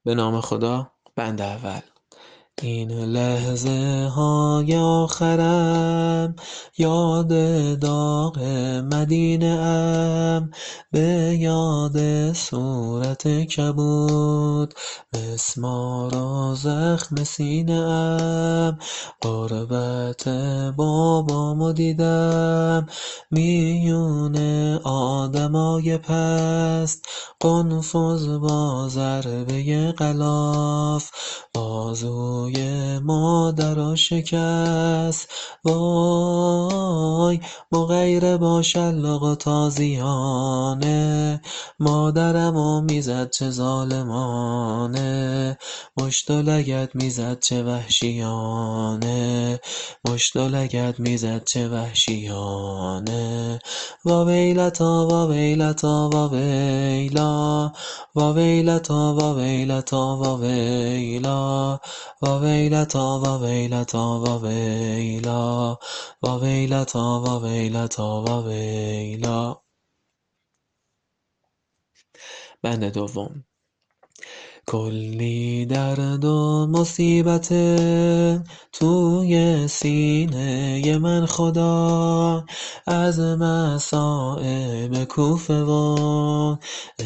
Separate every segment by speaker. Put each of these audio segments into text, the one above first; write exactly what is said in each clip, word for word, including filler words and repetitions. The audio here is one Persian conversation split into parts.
Speaker 1: به نام خدا. بند اول. این لحظه های آخرم یاد داغ مدینه ام، به یاد صورت کبود مسمار و زخم سینه ام. غربت بابامو دیدم میون آدمای پست، قنفذ با ضربه غلاف بازوی مادرا شکست. وای مغیره با شلاق و تازیانه، مادرمو میزد چه ظالمانه، مشت و لگد میزد چه وحشیانه، مشت و لگد میزد چه وحشیانه. وا ویلتا وا ویلتا وا ویلا، وا ویلتا وا ویلتا وا ویلا، وا ویلتا وا ویلتا وا ویلا، وا ویلتا وا ویلتا وا ویلا. بند دوم. کلی درد و مصیبت توی سینه من خدا، از مصائب کوفه و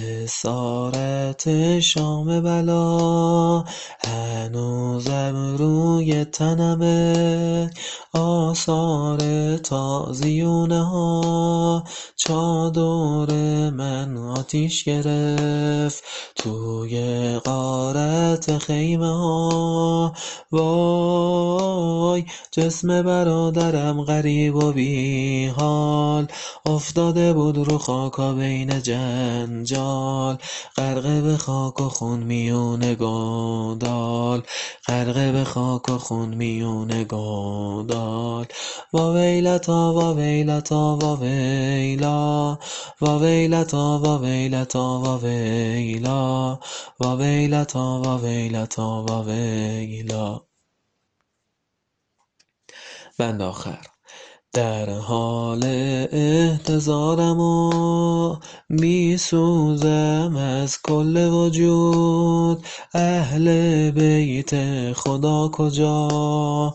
Speaker 1: اسارت شام بلا، هنوزم روی تنمه آثار تازیونه ها. چادر من آتیش گرفت توی غارت خیمه ها. وای جسم برادرم غریب و بی حال، افتاده بود رو خاکا بین جنجال، غرقه به خاک و خون میون گودال، غرقه به ویلک و خون میونه گودال. وا ویلتا وا ویلتا وا ویلا، وا ویلتا وا ویلتا وا ویلا، وا ویلتا وا ویلتا وا ویلا. بند آخر. در حال احتضارم و می سوزم از کل وجود، اهل بیت خدا کجا،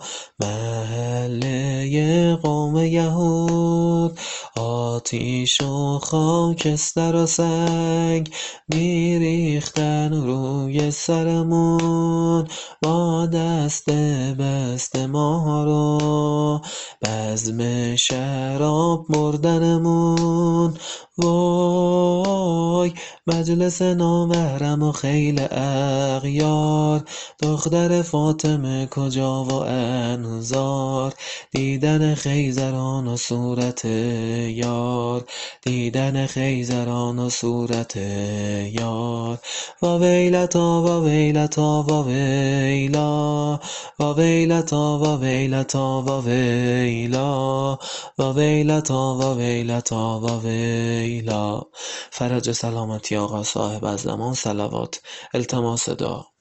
Speaker 1: محله قوم یهود. آتیش و خاکستر و سنگ می ریختن روی سرمون، با دست بست ما رو بزم شراب بردنمون. وای مجلس نامحرم و خیل اغیار، دختر فاطمه کجا و انظار، دیدن خیزران و صورت یار، دیدن خیزران و صورت یار. وا ویلتا وا ویلتا وا ویلا، وا ویلتا وا ویلتا وا ویلا، وا ویلتا وا ویلتا وا ویلا. فرج سلامتی آقا صاحب از زمان صلوات، التماس دعا.